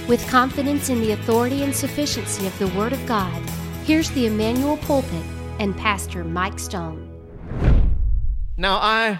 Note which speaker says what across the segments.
Speaker 1: With confidence in the authority and sufficiency of the Word of God, here's the Emmanuel Pulpit and Pastor Mike Stone.
Speaker 2: Now, I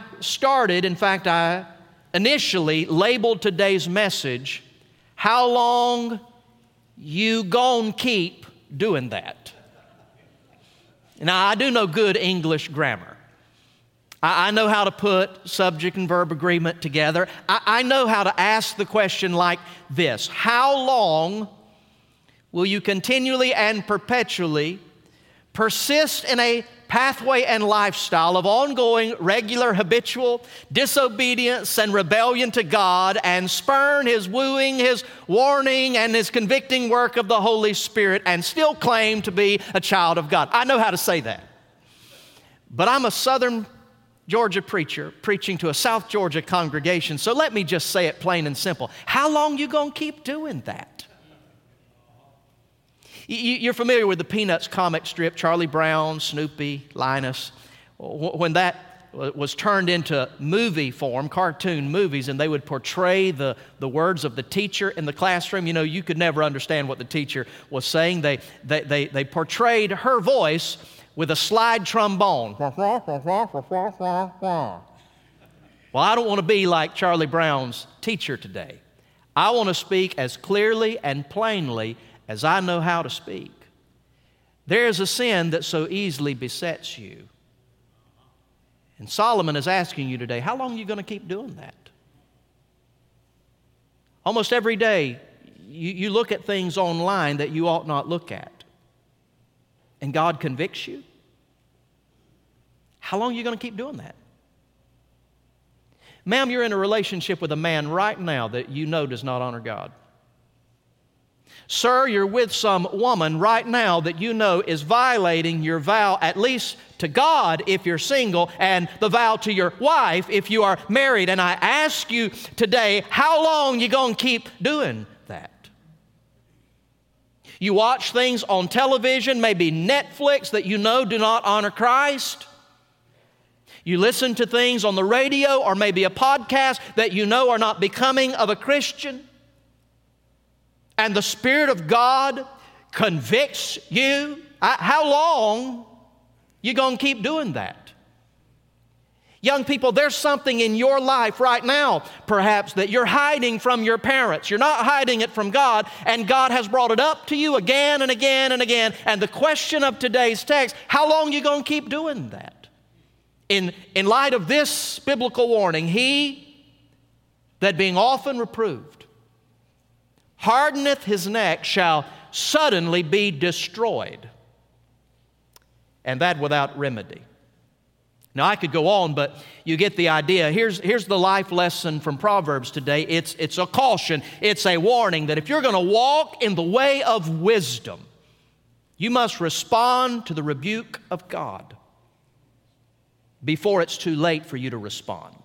Speaker 2: initially labeled today's message, How Long You Gon' Keep Doing That? Now, I do know good English grammar. I know how to put subject and verb agreement together. I know how to ask the question like this: how long will you continually and perpetually persist in a pathway and lifestyle of ongoing, regular, habitual disobedience and rebellion to God, and spurn His wooing, His warning, and His convicting work of the Holy Spirit, and still claim to be a child of God? I know how to say that. But I'm a Southern Georgia preacher preaching to a South Georgia congregation, so let me just say it plain and simple. How long you gonna keep doing that? You're familiar with the Peanuts comic strip, Charlie Brown, Snoopy, Linus. When that was turned into movie form, cartoon movies, and they would portray the words of the teacher in the classroom, you could never understand what the teacher was saying. They portrayed her voice with a slide trombone. Well, I don't want to be like Charlie Brown's teacher today. I want to speak as clearly and plainly as I know how to speak. There is a sin that so easily besets you. And Solomon is asking you today, how long are you going to keep doing that? Almost every day, you look at things online that you ought not look at. And God convicts you. How long are you going to keep doing that? Ma'am, you're in a relationship with a man right now that you know does not honor God. Sir, you're with some woman right now that you know is violating your vow, at least to God if you're single, and the vow to your wife if you are married. And I ask you today, how long you gonna keep doing that? You watch things on television, maybe Netflix, that you know do not honor Christ. You listen to things on the radio or maybe a podcast that you know are not becoming of a Christian. And the Spirit of God convicts you. How long you gonna keep doing that? Young people, there's something in your life right now, perhaps, that you're hiding from your parents. You're not hiding it from God, and God has brought it up to you again and again and again. And the question of today's text, how long you gonna keep doing that? In light of this biblical warning, he that being often reproved hardeneth his neck shall suddenly be destroyed, and that without remedy. Now, I could go on, but you get the idea. Here's the life lesson from Proverbs today. It's a caution. It's a warning that if you're going to walk in the way of wisdom, you must respond to the rebuke of God before it's too late for you to respond.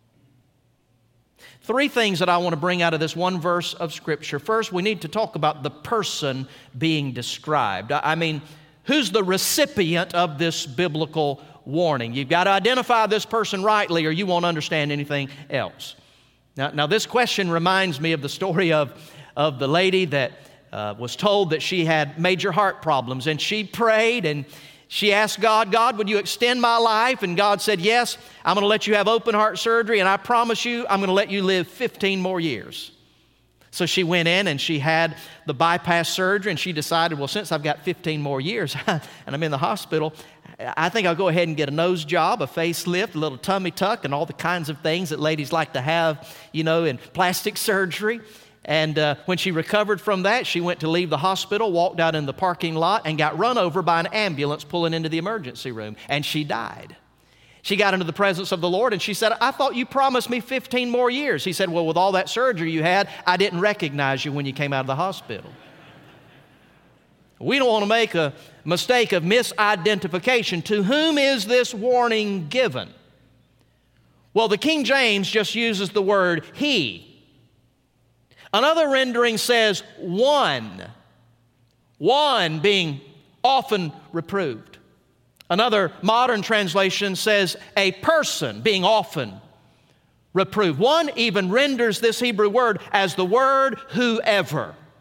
Speaker 2: Three things that I want to bring out of this one verse of Scripture. First, we need to talk about the person being described. I mean, who's the recipient of this biblical warning? You've got to identify this person rightly or you won't understand anything else. Now this question reminds me of the story of the lady that was told that she had major heart problems, and she prayed and she asked God, would you extend my life? And God said, yes, I'm going to let you have open heart surgery, and I promise you I'm going to let you live 15 more years. So she went in and she had the bypass surgery, and she decided, well, since I've got 15 more years and I'm in the hospital, I think I'll go ahead and get a nose job, a facelift, a little tummy tuck, and all the kinds of things that ladies like to have, in plastic surgery. And when she recovered from that, she went to leave the hospital, walked out in the parking lot, and got run over by an ambulance pulling into the emergency room, and she died. She got into the presence of the Lord, and she said, I thought you promised me 15 more years. He said, well, with all that surgery you had, I didn't recognize you when you came out of the hospital. We don't want to make a mistake of misidentification. To whom is this warning given? Well, the King James just uses the word he. Another rendering says one being often reproved. Another modern translation says a person being often reproved. One even renders this Hebrew word as the word whoever.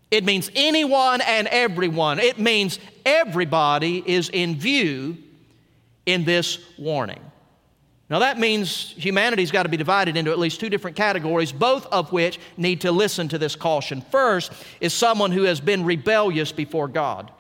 Speaker 2: It means anyone and everyone. It means everybody is in view in this warning. Now that means humanity's got to be divided into at least two different categories, both of which need to listen to this caution. First is someone who has been rebellious before God.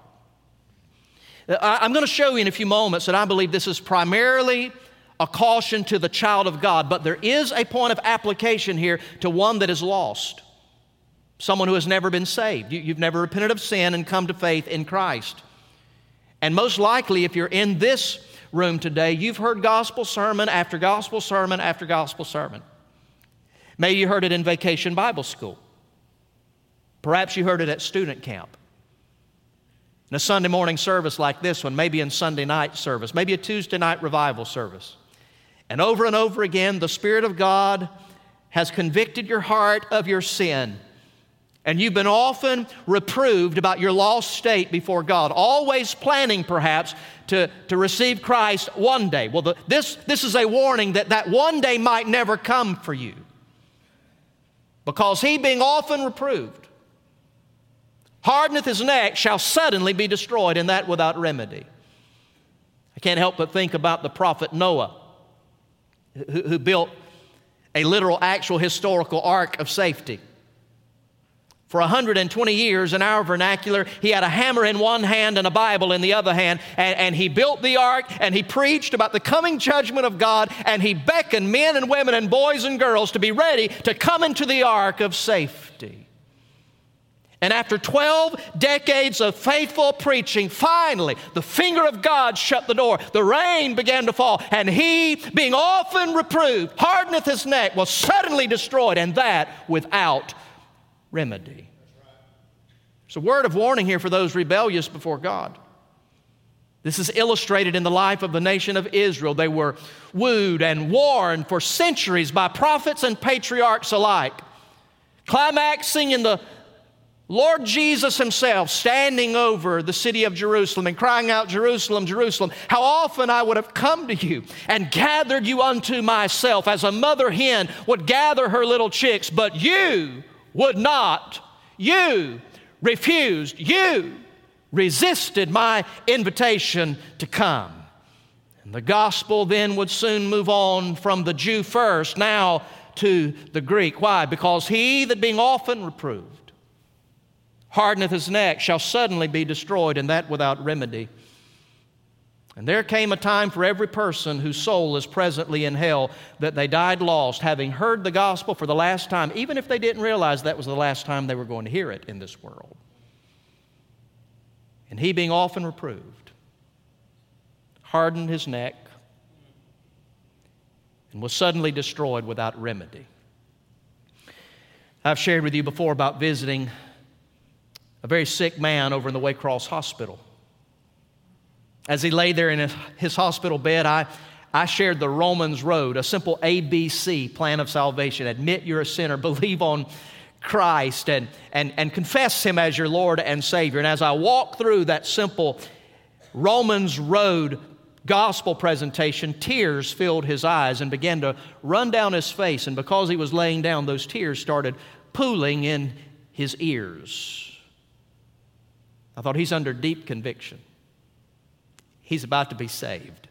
Speaker 2: I'm going to show you in a few moments that I believe this is primarily a caution to the child of God, but there is a point of application here to one that is lost. Someone who has never been saved. You've never repented of sin and come to faith in Christ. And most likely, if you're in this room today, you've heard gospel sermon after gospel sermon after gospel sermon. Maybe you heard it in vacation Bible school. Perhaps you heard it at student camp. In a Sunday morning service like this one, maybe in Sunday night service, maybe a Tuesday night revival service. And over again, the Spirit of God has convicted your heart of your sin. And you've been often reproved about your lost state before God, always planning perhaps to receive Christ one day. Well, this is a warning that one day might never come for you. Because he, being often reproved, hardeneth his neck, shall suddenly be destroyed, and that without remedy. I can't help but think about the prophet Noah, who built a literal, actual, historical ark of safety. For 120 years, in our vernacular, he had a hammer in one hand and a Bible in the other hand, and he built the ark, and he preached about the coming judgment of God, and he beckoned men and women and boys and girls to be ready to come into the ark of safety. And after 12 decades of faithful preaching, finally, the finger of God shut the door. The rain began to fall, and he, being often reproved, hardeneth his neck, was suddenly destroyed, and that without remedy. There's a word of warning here for those rebellious before God. This is illustrated in the life of the nation of Israel. They were wooed and warned for centuries by prophets and patriarchs alike, climaxing in the Lord Jesus himself standing over the city of Jerusalem and crying out, Jerusalem, Jerusalem, how often I would have come to you and gathered you unto myself as a mother hen would gather her little chicks, but you would not. You refused. You resisted my invitation to come. And the gospel then would soon move on from the Jew first, now to the Greek. Why? Because he that being often reproved, hardeneth his neck, shall suddenly be destroyed, and that without remedy. And there came a time for every person whose soul is presently in hell that they died lost, having heard the gospel for the last time, even if they didn't realize that was the last time they were going to hear it in this world. And he, being often reproved, hardened his neck, and was suddenly destroyed without remedy. I've shared with you before about visiting a very sick man over in the Waycross Hospital. As he lay there in his hospital bed, I shared the Romans Road, a simple ABC plan of salvation. Admit you're a sinner, believe on Christ, and confess Him as your Lord and Savior. And as I walked through that simple Romans Road gospel presentation, tears filled his eyes and began to run down his face. And because he was laying down, those tears started pooling in his ears. I thought, he's under deep conviction. He's about to be saved.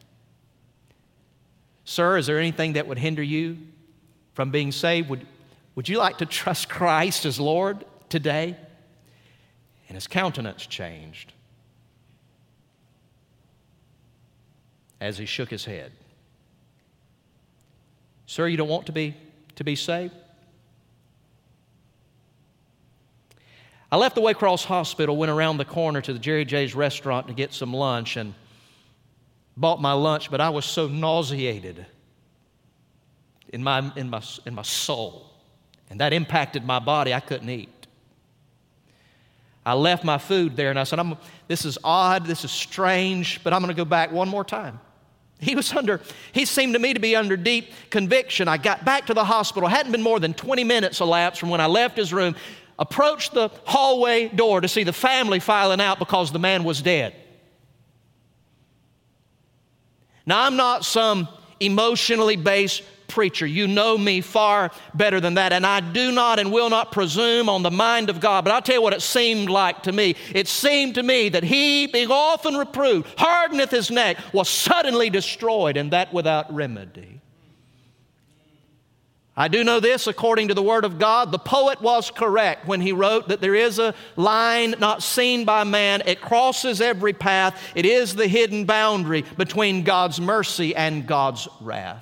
Speaker 2: Sir, is there anything that would hinder you from being saved? Would you like to trust Christ as Lord today? And his countenance changed as he shook his head. Sir, you don't want to be saved? I left the Waycross Hospital, went around the corner to the Jerry J's restaurant to get some lunch, and bought my lunch, but I was so nauseated in my soul, and that impacted my body. I couldn't eat. I left my food there, and I said, this is odd, this is strange, but I'm going to go back one more time. He seemed to me to be under deep conviction. I got back to the hospital. It hadn't been more than 20 minutes elapsed from when I left his room, approached the hallway door to see the family filing out because the man was dead. Now, I'm not some emotionally based preacher. You know me far better than that, and I do not and will not presume on the mind of God. But I'll tell you what it seemed like to me. It seemed to me that he, being often reproved, hardeneth his neck, was suddenly destroyed, and that without remedy. I do know this, according to the Word of God, the poet was correct when he wrote that there is a line not seen by man. It crosses every path. It is the hidden boundary between God's mercy and God's wrath.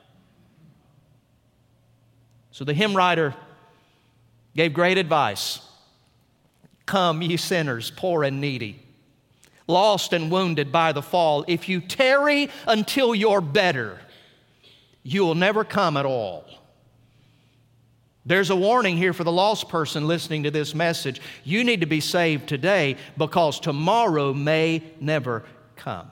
Speaker 2: So the hymn writer gave great advice. Come, ye sinners, poor and needy, lost and wounded by the fall. If you tarry until you're better, you will never come at all. There's a warning here for the lost person listening to this message. You need to be saved today because tomorrow may never come.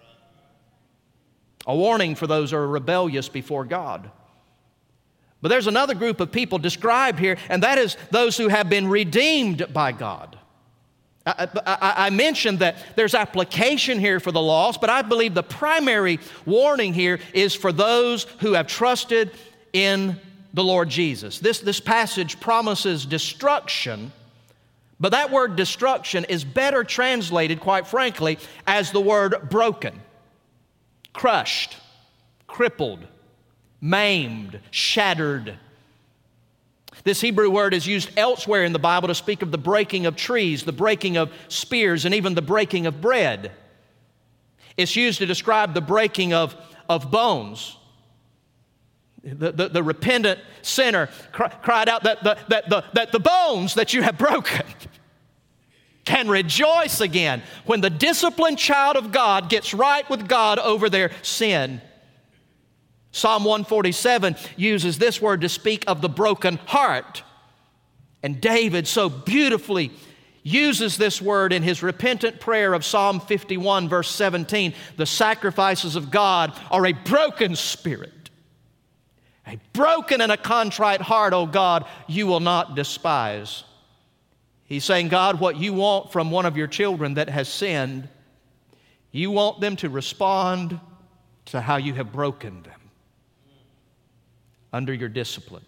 Speaker 2: A warning for those who are rebellious before God. But there's another group of people described here, and that is those who have been redeemed by God. I mentioned that there's application here for the lost, but I believe the primary warning here is for those who have trusted in the Lord Jesus. This passage promises destruction, but that word destruction is better translated, quite frankly, as the word broken, crushed, crippled, maimed, shattered. This Hebrew word is used elsewhere in the Bible to speak of the breaking of trees, the breaking of spears, and even the breaking of bread. It's used to describe the breaking of bones. The repentant sinner cried out that the bones that you have broken can rejoice again when the disciplined child of God gets right with God over their sin. Psalm 147 uses this word to speak of the broken heart. And David so beautifully uses this word in his repentant prayer of Psalm 51, verse 17. The sacrifices of God are a broken spirit. A broken and a contrite heart, O God, you will not despise. He's saying, God, what you want from one of your children that has sinned, you want them to respond to how you have broken them under your discipline.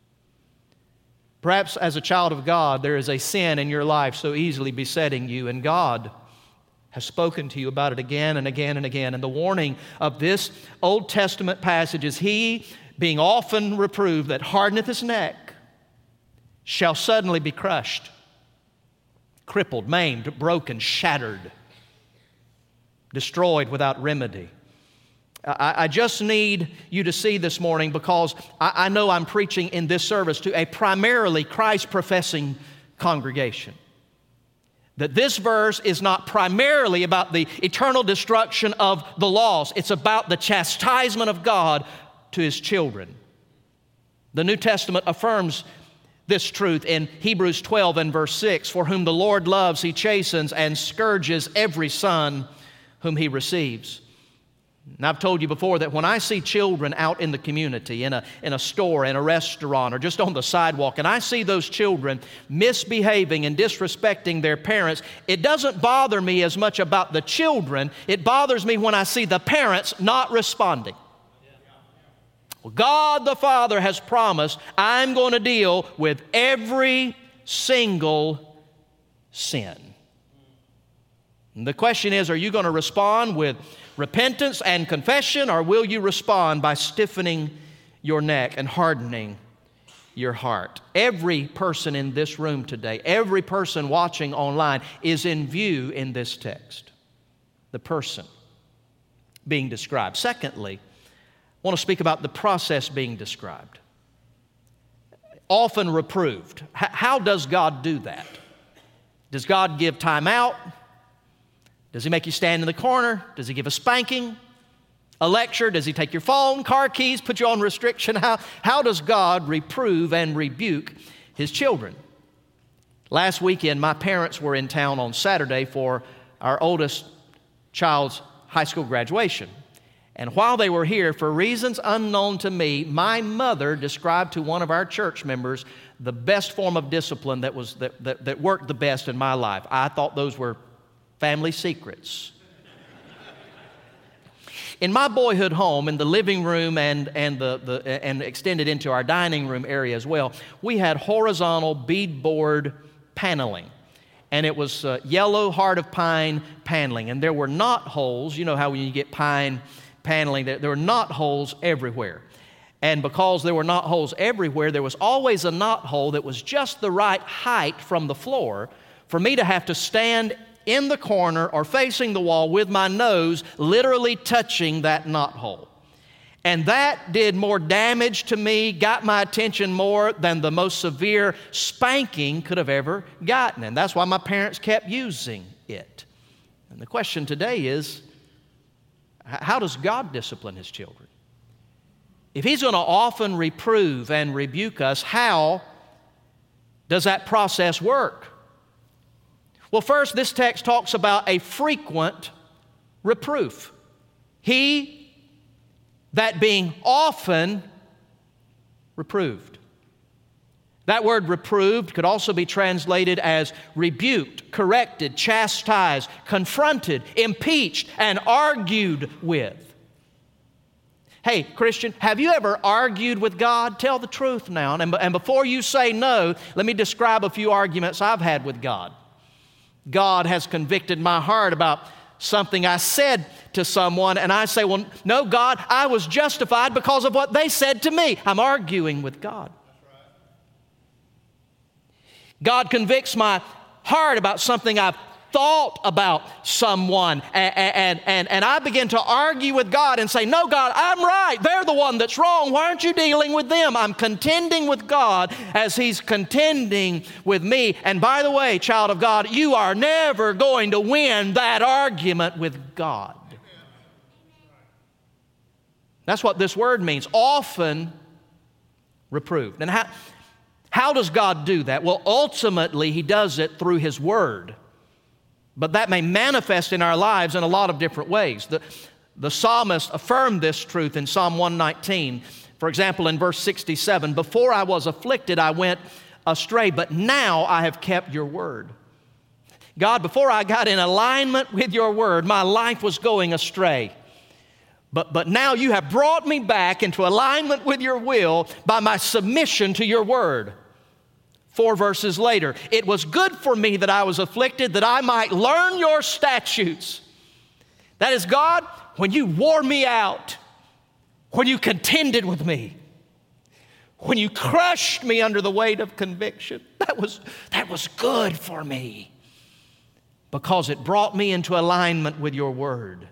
Speaker 2: Perhaps as a child of God, there is a sin in your life so easily besetting you, and God has spoken to you about it again and again and again. And the warning of this Old Testament passage is, he, being often reproved, that hardeneth his neck, shall suddenly be crushed, crippled, maimed, broken, shattered, destroyed without remedy. I just need you to see this morning, because I know I'm preaching in this service to a primarily Christ-professing congregation, that this verse is not primarily about the eternal destruction of the lost. It's about the chastisement of God to His children. The New Testament affirms this truth in Hebrews 12 and verse 6. For whom the Lord loves, He chastens and scourges every son whom He receives. And I've told you before that when I see children out in the community, in a store, in a restaurant, or just on the sidewalk, and I see those children misbehaving and disrespecting their parents, it doesn't bother me as much about the children. It bothers me when I see the parents not responding. Well, God the Father has promised, I'm going to deal with every single sin. And the question is, are you going to respond with repentance and confession, or will you respond by stiffening your neck and hardening your heart? Every person in this room today, every person watching online is in view in this text. The person being described. Secondly, I want to speak about the process being described. Often reproved. How does God do that? Does God give time out? Does He make you stand in the corner? Does He give a spanking? A lecture? Does He take your phone, car keys, put you on restriction? How does God reprove and rebuke His children? Last weekend, my parents were in town on Saturday for our oldest child's high school graduation. And while they were here, for reasons unknown to me, my mother described to one of our church members the best form of discipline that worked the best in my life. I thought those were family secrets. In my boyhood home, in the living room and extended into our dining room area as well, we had horizontal beadboard paneling. And it was yellow heart of pine paneling. And there were knot holes. You know how when you get pine paneling, there were knot holes everywhere. And because there were knot holes everywhere, there was always a knot hole that was just the right height from the floor for me to have to stand in the corner or facing the wall with my nose literally touching that knot hole. And that did more damage to me, got my attention more than the most severe spanking could have ever gotten. And that's why my parents kept using it. And the question today is, how does God discipline His children? If He's going to often reprove and rebuke us, how does that process work? Well, first, this text talks about a frequent reproof. He that being often reproved. That word reproved could also be translated as rebuked, corrected, chastised, confronted, impeached, and argued with. Hey, Christian, have you ever argued with God? Tell the truth now. And before you say no, let me describe a few arguments I've had with God. God has convicted my heart about something I said to someone, and I say, well, no, God, I was justified because of what they said to me. I'm arguing with God. God convicts my heart about something I've thought about someone, and I begin to argue with God and say, no, God, I'm right. They're the one that's wrong. Why aren't you dealing with them? I'm contending with God as He's contending with me. And by the way, child of God, you are never going to win that argument with God. That's what this word means, often reproved. And how does God do that? Well, ultimately, He does it through His Word. But that may manifest in our lives in a lot of different ways. The psalmist affirmed this truth in Psalm 119. For example, in verse 67, before I was afflicted, I went astray, but now I have kept your word. God, before I got in alignment with your word, my life was going astray. But now you have brought me back into alignment with your will by my submission to your word. 4 verses later, it was good for me that I was afflicted, that I might learn your statutes. That is, God, when you wore me out, when you contended with me, when you crushed me under the weight of conviction, that was good for me because it brought me into alignment with your word.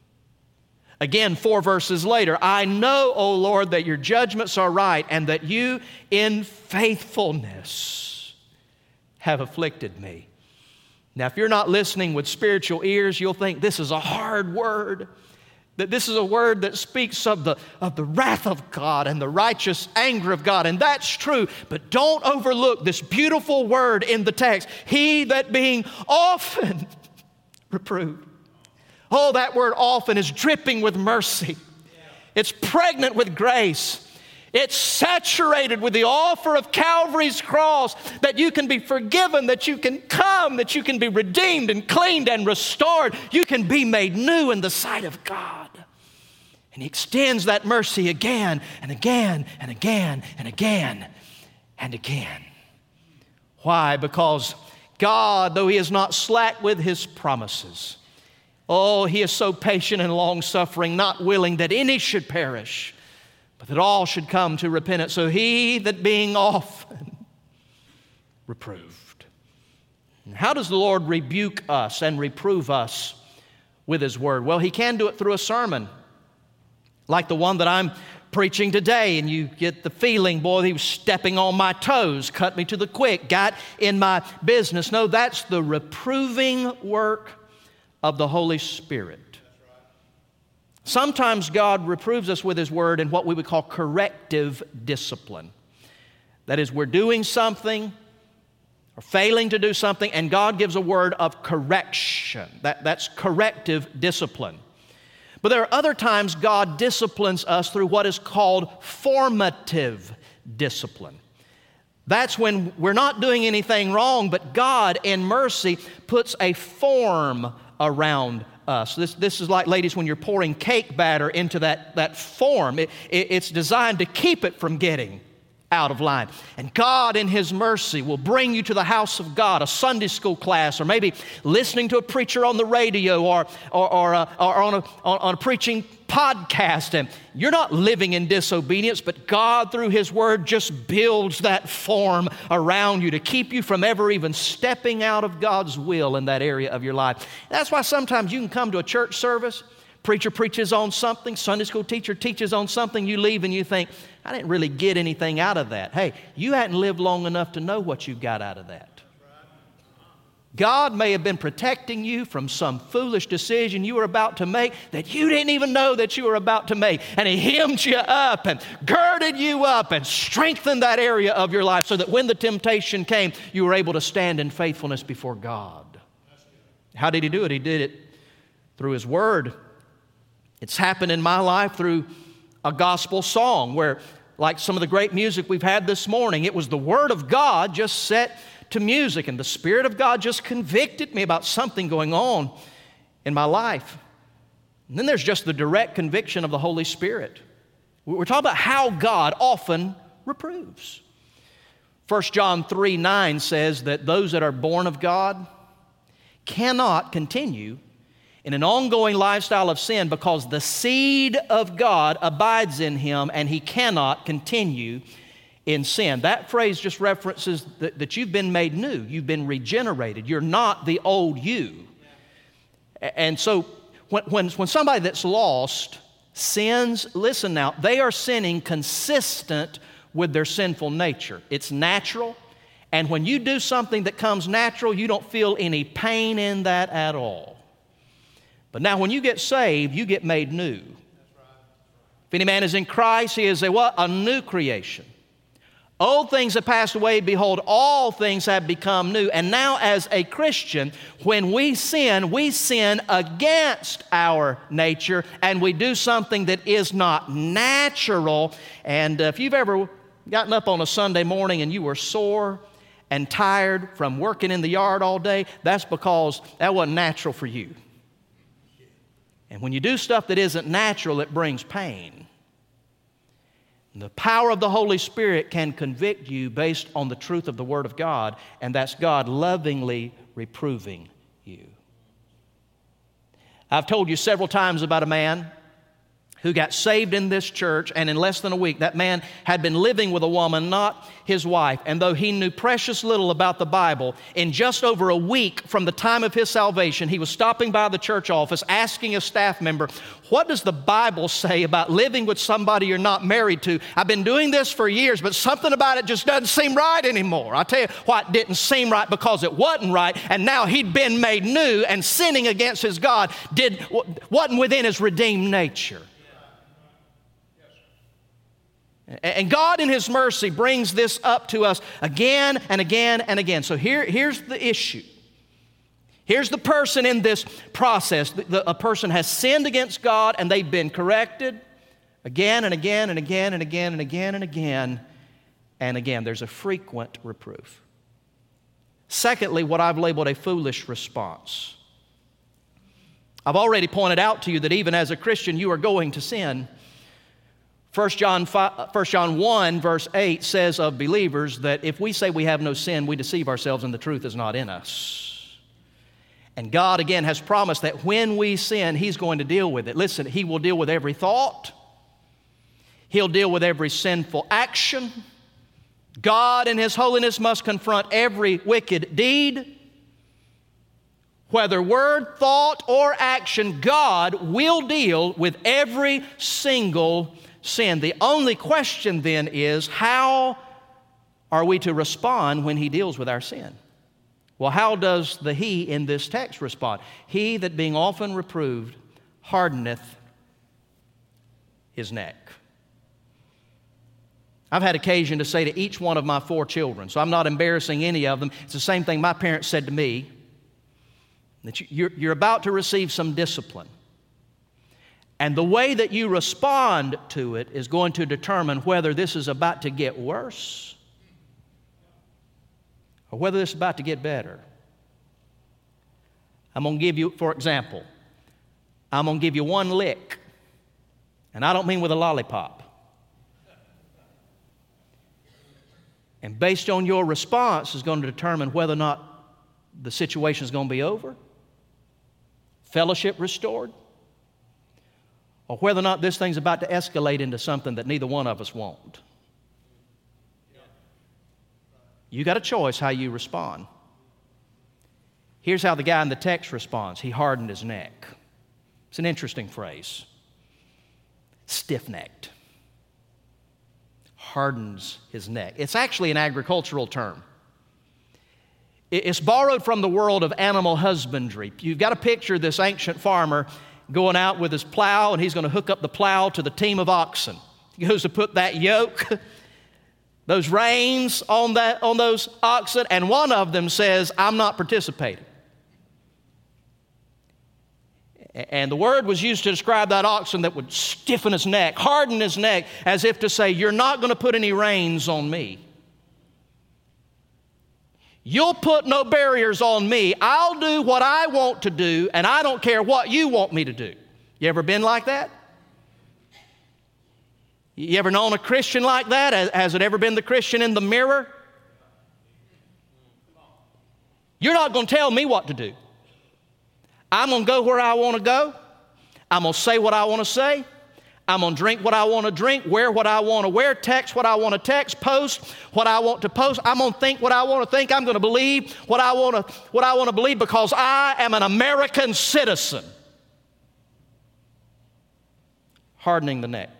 Speaker 2: Again, 4 verses later, I know, O Lord, that your judgments are right and that you in faithfulness have afflicted me. Now, if you're not listening with spiritual ears, you'll think this is a hard word, that this is a word that speaks of the wrath of God and the righteous anger of God, and that's true, but don't overlook this beautiful word in the text, he that being often reproved. Oh, that word often is dripping with mercy. It's pregnant with grace. It's saturated with the offer of Calvary's cross, that you can be forgiven, that you can come, that you can be redeemed and cleaned and restored. You can be made new in the sight of God. And He extends that mercy again and again and again and again and again. Why? Because God, though He is not slack with His promises, oh, He is so patient and long-suffering, not willing that any should perish, but that all should come to repentance. So he that being often reproved. And how does the Lord rebuke us and reprove us with His Word? Well, He can do it through a sermon, like the one that I'm preaching today, and you get the feeling, boy, he was stepping on my toes, cut me to the quick, got in my business. No, that's the reproving work of the Holy Spirit. Sometimes God reproves us with His Word in what we would call corrective discipline. That is, we're doing something or failing to do something, and God gives a word of correction. That's corrective discipline. But there are other times God disciplines us through what is called formative discipline. That's when we're not doing anything wrong, but God in mercy puts a form around us. This is like, ladies, when you're pouring cake batter into that form. It's designed to keep it from getting out of line. And God in His mercy will bring you to the house of God, a Sunday school class, or maybe listening to a preacher on the radio or on a preaching podcast. And you're not living in disobedience, but God through His Word just builds that form around you to keep you from ever even stepping out of God's will in that area of your life. That's why sometimes you can come to a church service, preacher preaches on something, Sunday school teacher teaches on something, you leave and you think, I didn't really get anything out of that. Hey, you hadn't lived long enough to know what you got out of that. God may have been protecting you from some foolish decision you were about to make that you didn't even know that you were about to make. And He hemmed you up and girded you up and strengthened that area of your life so that when the temptation came, you were able to stand in faithfulness before God. How did He do it? He did it through His Word. It's happened in my life through a gospel song where, like some of the great music we've had this morning, it was the Word of God just set to music, and the Spirit of God just convicted me about something going on in my life. And then there's just the direct conviction of the Holy Spirit. We're talking about how God often reproves. 1 John 3:9 says that those that are born of God cannot continue in an ongoing lifestyle of sin because the seed of God abides in him and he cannot continue in sin. That phrase just references that you've been made new. You've been regenerated. You're not the old you. And so when somebody that's lost sins, listen now, they are sinning consistent with their sinful nature. It's natural. And when you do something that comes natural, you don't feel any pain in that at all. But now when you get saved, you get made new. If any man is in Christ, he is a what? A new creation. Old things have passed away, behold, all things have become new. And now as a Christian, when we sin against our nature, and we do something that is not natural. And if you've ever gotten up on a Sunday morning and you were sore and tired from working in the yard all day, that's because that wasn't natural for you. And when you do stuff that isn't natural, it brings pain. The power of the Holy Spirit can convict you based on the truth of the Word of God, and that's God lovingly reproving you. I've told you several times about a man who got saved in this church, and in less than a week, that man had been living with a woman, not his wife. And though he knew precious little about the Bible, in just over a week from the time of his salvation, he was stopping by the church office asking a staff member, what does the Bible say about living with somebody you're not married to? I've been doing this for years, but something about it just doesn't seem right anymore. I'll tell you why it didn't seem right, because it wasn't right, and now he'd been made new, and sinning against his God wasn't within his redeemed nature. And God in His mercy brings this up to us again and again and again. So here's the issue. Here's the person in this process. A person has sinned against God and they've been corrected again and again and again and again and again and again and again. There's a frequent reproof. Secondly, what I've labeled a foolish response. I've already pointed out to you that even as a Christian, you are going to sin. 1 John 1, verse 8 says of believers that if we say we have no sin, we deceive ourselves and the truth is not in us. And God, again, has promised that when we sin, He's going to deal with it. Listen, He will deal with every thought. He'll deal with every sinful action. God in His holiness must confront every wicked deed. Whether word, thought, or action, God will deal with every single sin. The only question then is, how are we to respond when He deals with our sin? Well, how does the he in this text respond? He that being often reproved hardeneth his neck. I've had occasion to say to each one of my 4 children, so I'm not embarrassing any of them. It's the same thing my parents said to me, that you're about to receive some discipline. And the way that you respond to it is going to determine whether this is about to get worse or whether this is about to get better. I'm going to give you, for example, I'm going to give you one lick. And I don't mean with a lollipop. And based on your response is going to determine whether or not the situation is going to be over, fellowship restored, or whether or not this thing's about to escalate into something that neither one of us want. You got a choice how you respond. Here's how the guy in the text responds. He hardened his neck. It's an interesting phrase. Stiff-necked. Hardens his neck. It's actually an agricultural term. It's borrowed from the world of animal husbandry. You've got to picture this ancient farmer going out with his plow, and he's going to hook up the plow to the team of oxen. He goes to put that yoke, those reins on those oxen, and one of them says, I'm not participating. And the word was used to describe that oxen that would stiffen his neck, harden his neck, as if to say, you're not going to put any reins on me. You'll put no barriers on me. I'll do what I want to do, and I don't care what you want me to do. You ever been like that? You ever known a Christian like that? Has it ever been the Christian in the mirror? You're not going to tell me what to do. I'm going to go where I want to go. I'm going to say what I want to say. I'm going to drink what I want to drink, wear what I want to wear, text what I want to text, post what I want to post. I'm going to think what I want to think. I'm going to believe what I want to believe because I am an American citizen. Hardening the neck.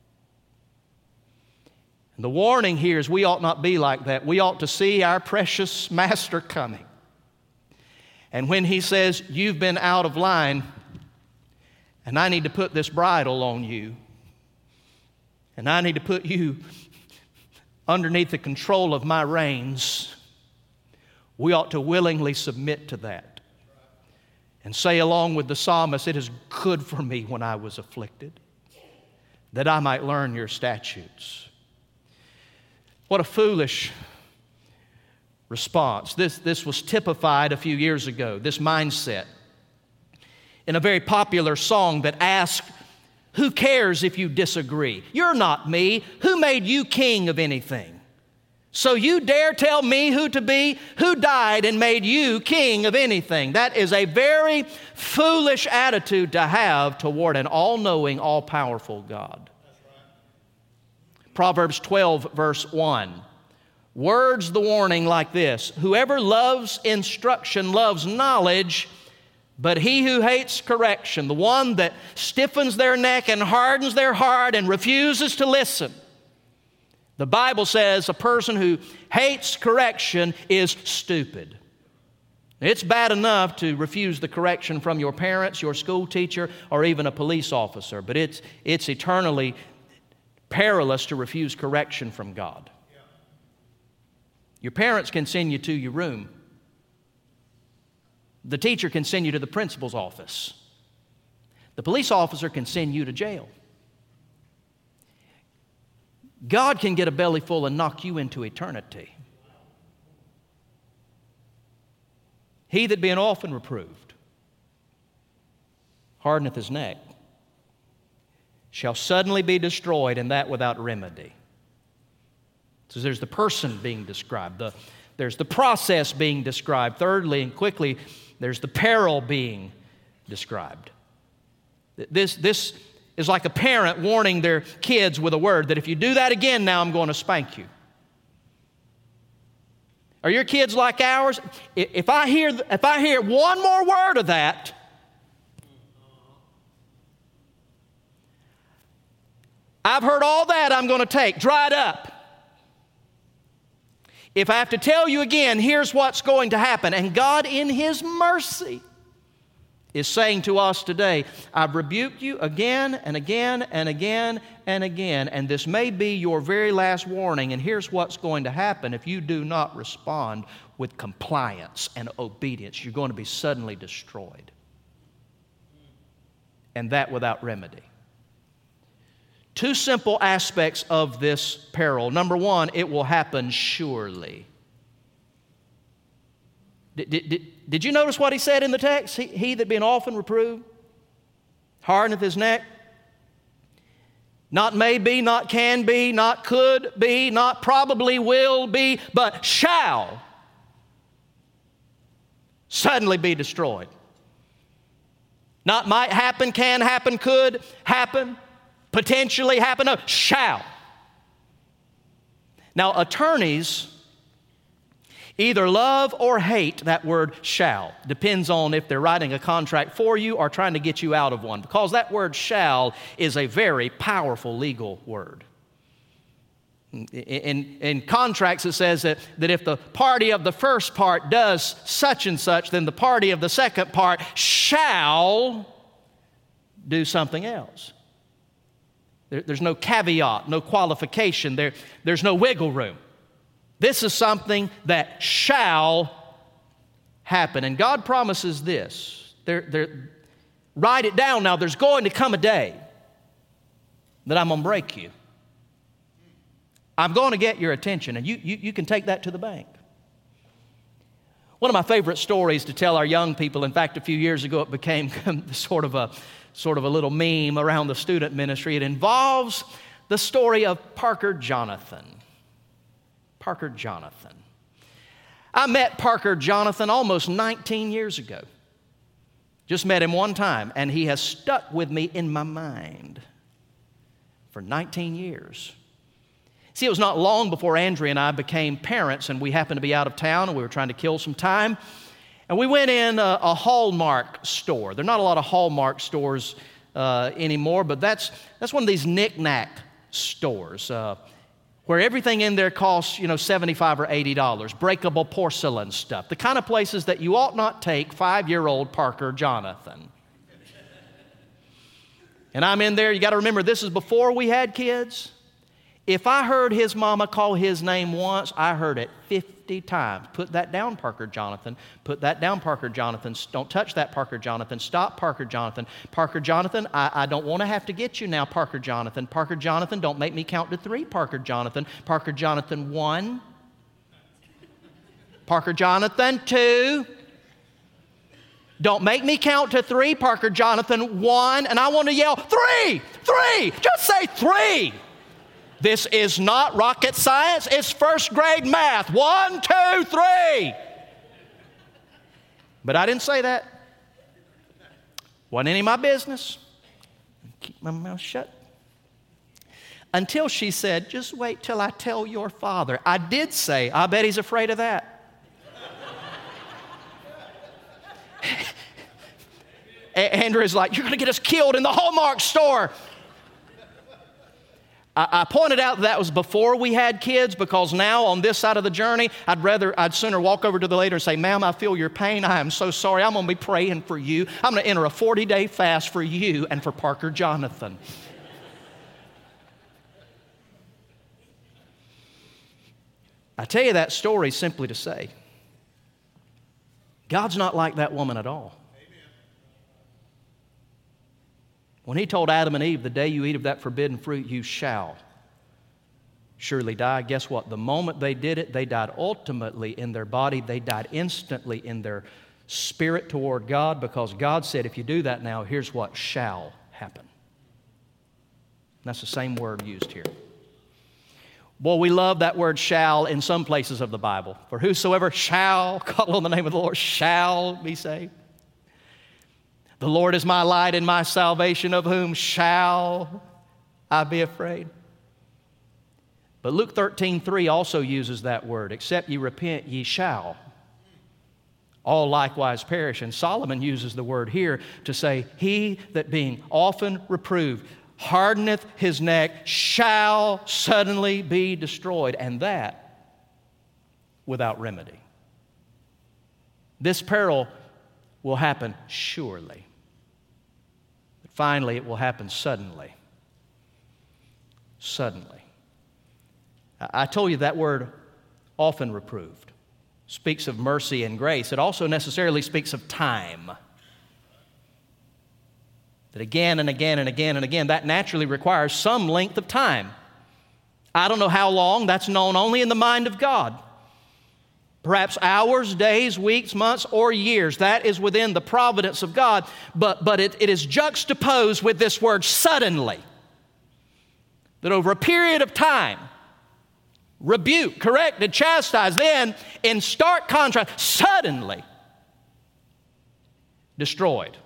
Speaker 2: And the warning here is we ought not be like that. We ought to see our precious Master coming. And when He says, you've been out of line, and I need to put this bridle on you, and I need to put you underneath the control of my reins, we ought to willingly submit to that. And say along with the psalmist, it is good for me when I was afflicted, that I might learn your statutes. What a foolish response. This was typified a few years ago, this mindset, in a very popular song that asked, who cares if you disagree? You're not me. Who made you king of anything? So you dare tell me who to be? Who died and made you king of anything? That is a very foolish attitude to have toward an all-knowing, all-powerful God. Proverbs 12, verse 1. Words the warning like this: whoever loves instruction loves knowledge, but he who hates correction, the one that stiffens their neck and hardens their heart and refuses to listen. The Bible says a person who hates correction is stupid. It's bad enough to refuse the correction from your parents, your school teacher, or even a police officer, but it's eternally perilous to refuse correction from God. Your parents can send you to your room. The teacher can send you to the principal's office. The police officer can send you to jail. God can get a belly full and knock you into eternity. He that being often reproved hardeneth his neck shall suddenly be destroyed, and that without remedy. So there's the person being described. There's the process being described. Thirdly and quickly, there's the peril being described. This is like a parent warning their kids with a word that if you do that again now, I'm going to spank you. Are your kids like ours? If I hear one more word of that, I've heard all that I'm going to take. Dry it up. If I have to tell you again, here's what's going to happen. And God, in His mercy, is saying to us today, I've rebuked you again and again and again and again, and this may be your very last warning, and here's what's going to happen if you do not respond with compliance and obedience. You're going to be suddenly destroyed. And that without remedy. Two simple aspects of this peril. Number one, it will happen surely. Did you notice what he said in the text? He that being often reproved? hardeneth his neck. Not may be, not can be, not could be, not probably will be, but shall suddenly be destroyed. Not might happen, can happen, could happen, potentially happen, no, shall. Now, attorneys either love or hate that word shall. Depends on if they're writing a contract for you or trying to get you out of one, because that word shall is a very powerful legal word. In contracts, it says that if the party of the first part does such and such, then the party of the second part shall do something else. There's no caveat, no qualification. There's no wiggle room. This is something that shall happen. And God promises this. Write it down now. There's going to come a day that I'm going to break you. I'm going to get your attention, and you can take that to the bank. One of my favorite stories to tell our young people, in fact, a few years ago it became sort of a little meme around the student ministry. It involves the story of Parker Jonathan. Parker Jonathan. I met Parker Jonathan almost 19 years ago. Just met him one time, and he has stuck with me in my mind for 19 years. See, it was not long before Andrea and I became parents, and we happened to be out of town, and we were trying to kill some time. And we went in a Hallmark store. There are not a lot of Hallmark stores anymore, but that's one of these knick-knack stores where everything in there costs, $75 or $80, breakable porcelain stuff, the kind of places that you ought not take 5-year-old Parker Jonathan. And I'm in there. You got to remember, this is before we had kids. If I heard his mama call his name once, I heard it 50 times. Put that down, Parker Jonathan. Put that down, Parker Jonathan. Don't touch that, Parker Jonathan. Stop, Parker Jonathan. Parker Jonathan, I don't want to have to get you now, Parker Jonathan. Parker Jonathan, don't make me count to 3, Parker Jonathan. Parker Jonathan, 1. Parker Jonathan, 2. Don't make me count to 3, Parker Jonathan, 1. And I want to yell, 3, 3. Just say 3. This is not rocket science, it's first grade math. 1, 2, 3. But I didn't say that. Wasn't any of my business. Keep my mouth shut. Until she said, just wait till I tell your father. I did say, I bet he's afraid of that. Andrea's like, you're going to get us killed in the Hallmark store. I pointed out that was before we had kids, because now on this side of the journey, I'd sooner walk over to the lady and say, ma'am, I feel your pain. I am so sorry. I'm going to be praying for you. I'm going to enter a 40-day fast for you and for Parker Jonathan. I tell you that story simply to say, God's not like that woman at all. When he told Adam and Eve, the day you eat of that forbidden fruit, you shall surely die. Guess what? The moment they did it, they died ultimately in their body. They died instantly in their spirit toward God, because God said, if you do that now, here's what shall happen. And that's the same word used here. Boy, we love that word shall in some places of the Bible. For whosoever shall call on the name of the Lord shall be saved. The Lord is my light and my salvation, of whom shall I be afraid? But Luke 13:3 also uses that word. Except ye repent, ye shall all likewise perish. And Solomon uses the word here to say, he that being often reproved hardeneth his neck shall suddenly be destroyed, and that without remedy. This peril will happen surely. But finally, it will happen suddenly. Suddenly. I told you that word, often reproved, speaks of mercy and grace. It also necessarily speaks of time. That again and again and again and again, that naturally requires some length of time. I don't know how long. That's known only in the mind of God. Perhaps hours, days, weeks, months, or years. That is within the providence of God. But it is juxtaposed with this word suddenly. That over a period of time, rebuke, corrected, chastised, then in stark contrast, suddenly destroyed.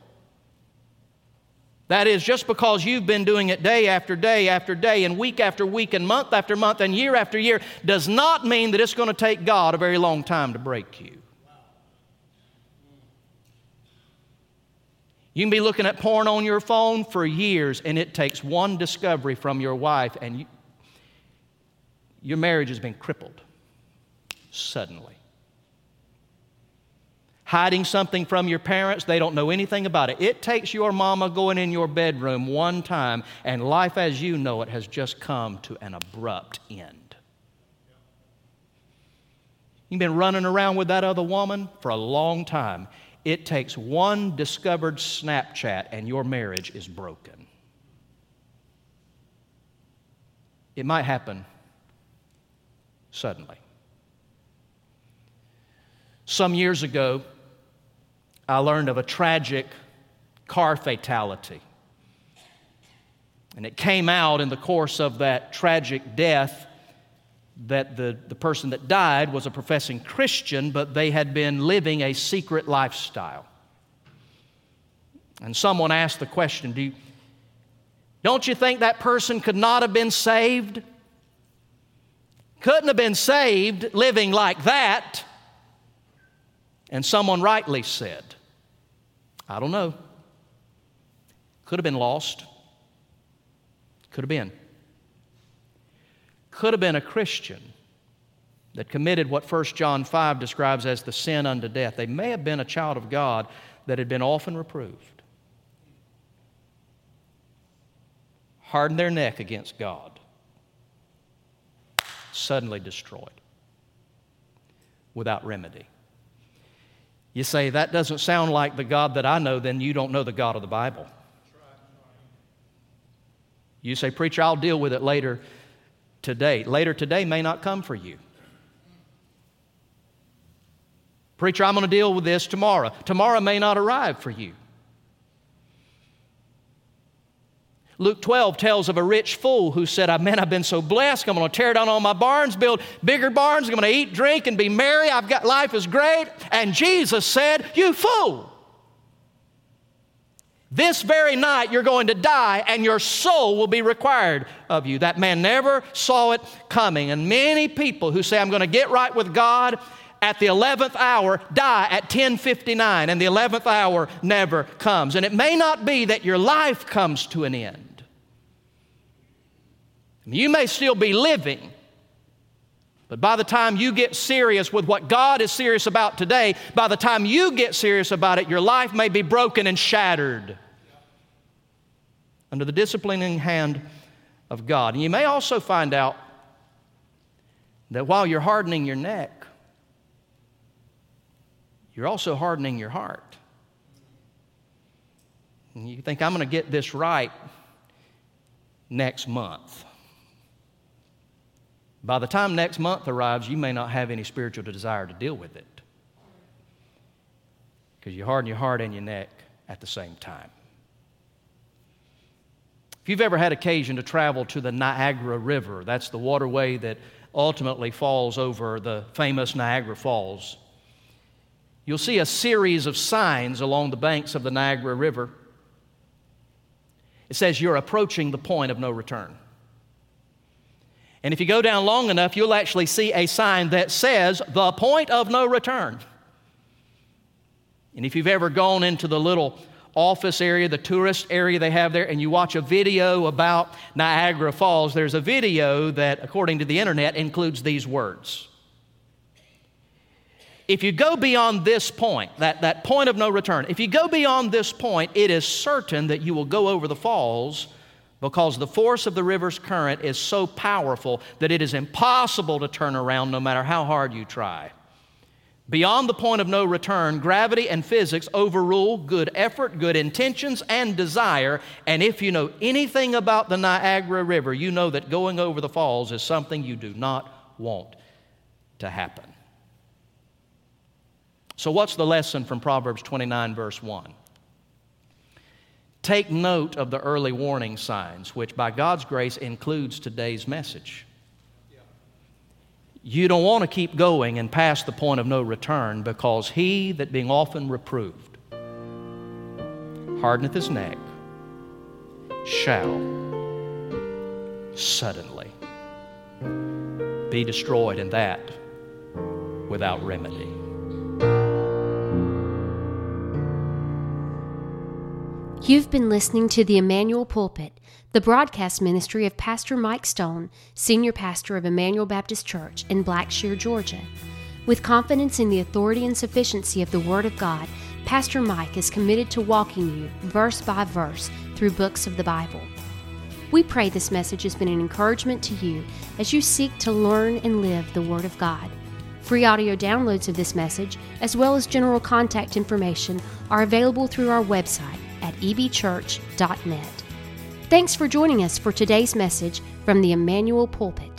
Speaker 2: That is, just because you've been doing it day after day after day and week after week and month after month and year after year does not mean that it's going to take God a very long time to break you. You can be looking at porn on your phone for years and it takes one discovery from your wife and your marriage has been crippled suddenly. Hiding something from your parents, they don't know anything about it. It takes your mama going in your bedroom one time, and life as you know it has just come to an abrupt end. You've been running around with that other woman for a long time. It takes one discovered Snapchat, and your marriage is broken. It might happen suddenly. Some years ago, I learned of a tragic car fatality. And it came out in the course of that tragic death that the person that died was a professing Christian, but they had been living a secret lifestyle. And someone asked the question, don't you think that person could not have been saved? Couldn't have been saved living like that. And someone rightly said, I don't know. Could have been lost. Could have been. Could have been a Christian that committed what 1 John 5 describes as the sin unto death. They may have been a child of God that had been often reproved. Hardened their neck against God. Suddenly destroyed. Without remedy. You say, that doesn't sound like the God that I know, then you don't know the God of the Bible. You say, preacher, I'll deal with it later today. Later today may not come for you. Preacher, I'm going to deal with this tomorrow. Tomorrow may not arrive for you. Luke 12 tells of a rich fool who said, man, I've been so blessed. I'm going to tear down all my barns, build bigger barns. I'm going to eat, drink, and be merry. Life is great. And Jesus said, you fool. This very night you're going to die and your soul will be required of you. That man never saw it coming. And many people who say, I'm going to get right with God at the 11th hour die at 10:59, and the 11th hour never comes. And it may not be that your life comes to an end. You may still be living, but by the time you get serious with what God is serious about today, by the time you get serious about it, your life may be broken and shattered under the disciplining hand of God. And you may also find out that while you're hardening your neck, you're also hardening your heart. And you think, I'm going to get this right next month. By the time next month arrives, you may not have any spiritual desire to deal with it because you harden your heart and your neck at the same time. If you've ever had occasion to travel to the Niagara River, that's the waterway that ultimately falls over the famous Niagara Falls, you'll see a series of signs along the banks of the Niagara River. It says you're approaching the point of no return. And if you go down long enough, you'll actually see a sign that says the point of no return. And if you've ever gone into the little office area, the tourist area they have there, and you watch a video about Niagara Falls, there's a video that, according to the internet, includes these words. If you go beyond this point, that point of no return, if you go beyond this point, it is certain that you will go over the falls because the force of the river's current is so powerful that it is impossible to turn around no matter how hard you try. Beyond the point of no return, gravity and physics overrule good effort, good intentions, and desire. And if you know anything about the Niagara River, you know that going over the falls is something you do not want to happen. So what's the lesson from Proverbs 29, verse 1? Take note of the early warning signs, which by God's grace includes today's message. You don't want to keep going and past the point of no return, because he that being often reproved hardeneth his neck shall suddenly be destroyed, and that without remedy.
Speaker 1: You've been listening to the Emmanuel Pulpit, the broadcast ministry of Pastor Mike Stone, Senior Pastor of Emmanuel Baptist Church in Blackshear, Georgia. With confidence in the authority and sufficiency of the Word of God, Pastor Mike is committed to walking you verse by verse through books of the Bible. We pray this message has been an encouragement to you as you seek to learn and live the Word of God. Free audio downloads of this message, as well as general contact information, are available through our website at ebchurch.net. Thanks for joining us for today's message from the Emmanuel Pulpit.